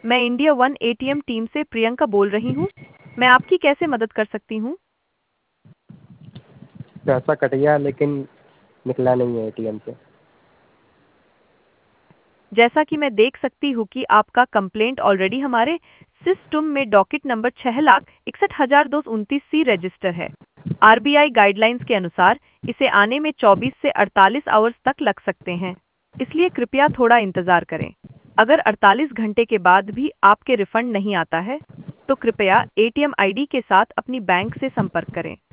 मैं India one ATM team से प्रियंका बोल रही हूँ। मैं आपकी कैसे मदद कर सकती हूँ? पैसा कट गया लेकिन निकला नहीं है एटीएम से। जैसा कि मैं देख सकती हूँ कि आपका कंप्लेंट ऑलरेडी हमारे सिस्टम में डॉकेट नंबर 6,61,229 सी रजिस्टर है। आरबीआई गाइडलाइंस के अनुसार इसे आने में 24 से 48 आवर्स तक लग सकते हैं, इसलिए कृपया थोड़ा इंतजार करें। अगर 48 घंटे के बाद भी आपके रिफंड नहीं आता है, तो कृपया एटीएम आईडी के साथ अपनी बैंक से संपर्क करें।